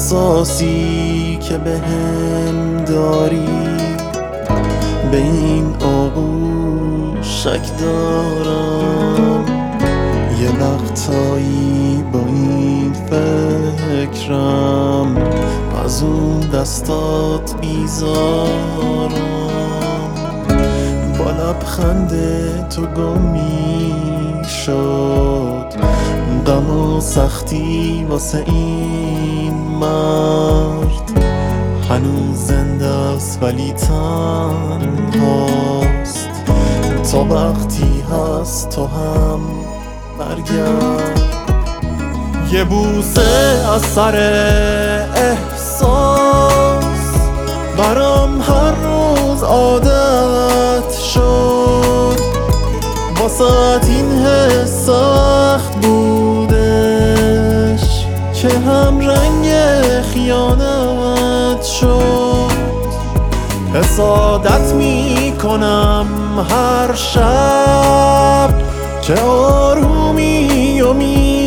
احساسی که بهم داری، به این آغوش شک دارم. یه وقتایی با این فکرم از اون دستات بیزارم. با لبخند تو گم می شد غم و سختی واسه این مرد. هنوز زنده است ولی تنهاست. تا وقتی هست تو هم برگرد. یه بوسه از سر احساس برام هر روز عادت شد. واسه این حس سخت بودش که هم رنگ خیانت شد. حسادت میکنم هر شب که آرومی و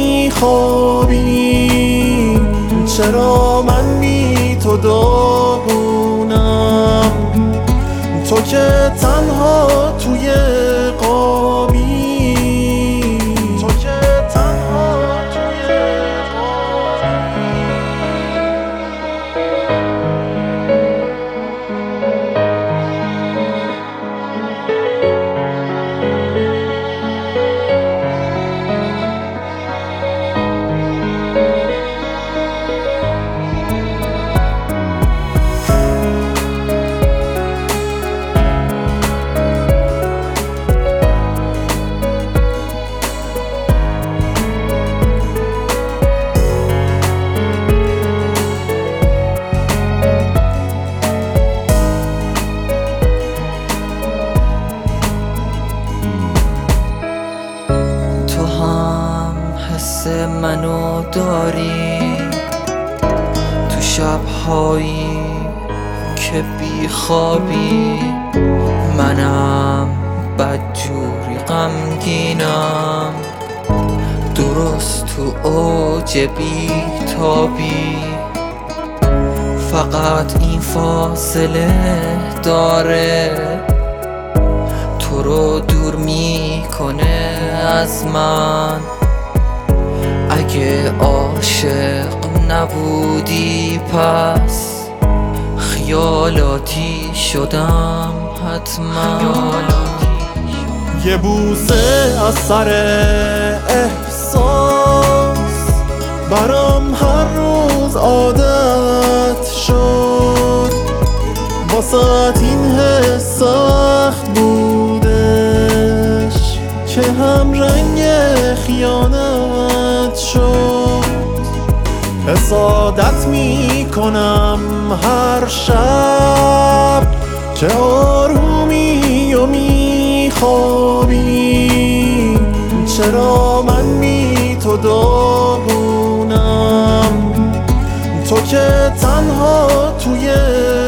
میخوابی. چرا من بی تو داغونم، تو که تنها توی قابی. تو که تنها توی حس منو داری تو شبهایی که بی خوابی. منم بدجوری غمگینم، درست تو اوج بی تابی. فقط این فاصله داره تو رو دور میکنه از من. اگه عاشق نبودی پس خیالاتی شدم حتما. یه بوسه از سر احساس برام هر روز عادت شد. واسه این حس سخت بودش که هم رنگ خیانت شد. حسادت میکنم هر شب که آرومی و میخوابی. چرا من بی تو داغونم، تو که تنها توی